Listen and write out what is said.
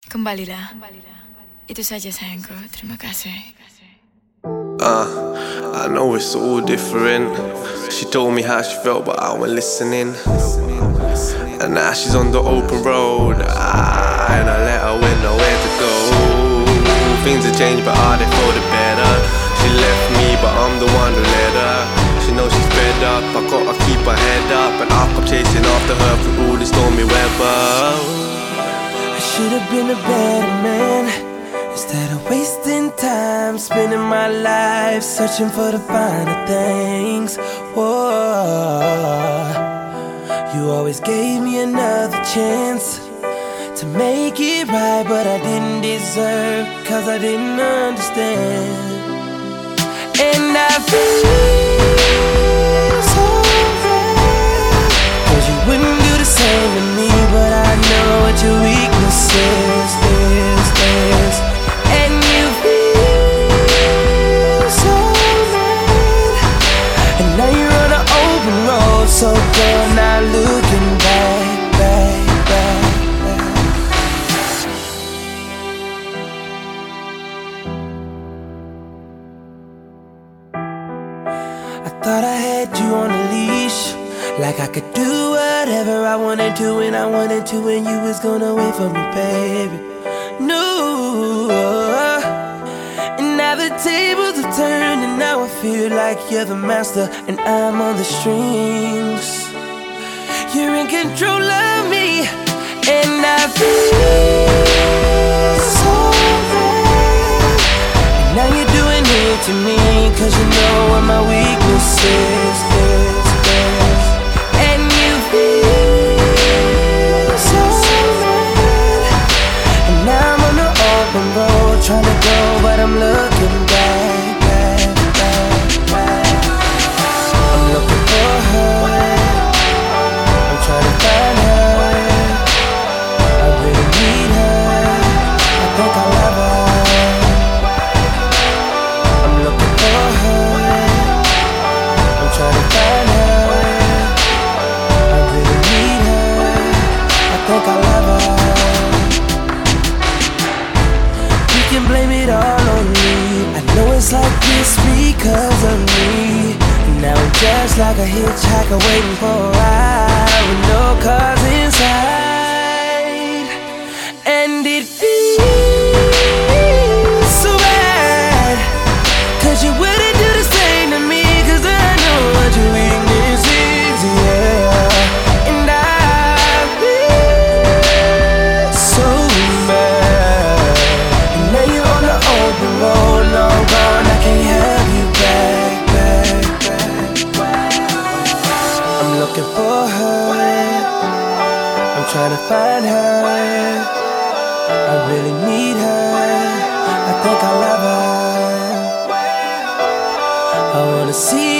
Kembalilah. Itu saja sayangku, terima kasih. I know it's all different. She told me how she felt, but I wasn't listening. And now she's on the open road, and I let her win nowhere to go. Things have changed, but are they for the better? She left me, but I'm the one who let her. She knows she's fed up, I gotta keep her head up, and I'll come chasing after her through all the stormy weather. I should have been a better man, instead of wasting time, spending my life searching for the finer things. Whoa. You always gave me another chance to make it right, but I didn't deserve, cause I didn't understand. And I feel so bad, cause you wouldn't do the same to me, but I know what your weakness is. And you feel so bad, and now you're on an open road, so girl, not looking back. I thought I had you on a leash, like I could do whatever I wanted to when I wanted to, and you was gonna wait for me, baby. No. And now the tables have turned, and now I feel like you're the master and I'm on the strings. You're in control of me, and I feel so bad. And now you're doing it to me, cause you know what my weakness is. And you feel so bad, and now I'm on the open road, trying to go, but I'm looking back. I'm looking for her, I'm trying to find her. I really need her, I think I love her. I'm looking for her, I'm trying to find her. I really need her, I think I love her. You can blame it all on me, I know it's like this because of me. Now I'm just like a hitchhiker waiting for a ride, with no cars inside. And it feels so bad, cause you wouldn't do the same to me, cause I know what your weakness is, yeah. And I feel so bad, and now you're on the open road, long gone, I can't have you back. I'm looking for her, I'm trying to find her. I really need her, I think I love her. I wanna see